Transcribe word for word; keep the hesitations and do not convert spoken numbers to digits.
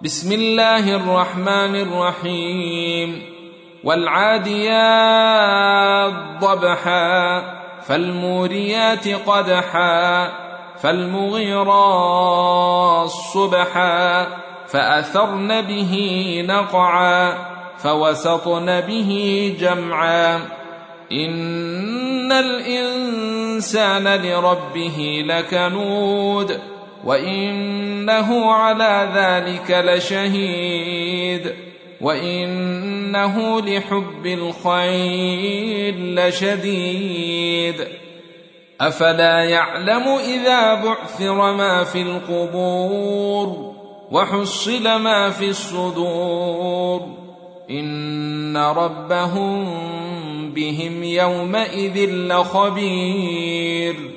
بسم الله الرحمن الرحيم والعاديات ضبحا فالموريات قدحا فالمغيرات صبحا فأثرن به نقعا فوسطن به جمعا إن الإنسان لربه لكنود وإنه على ذلك لشهيد وإنه لحب الخير لشديد أفلا يعلم إذا بعثر ما في القبور وحصل ما في الصدور إن ربهم بهم يومئذ لخبير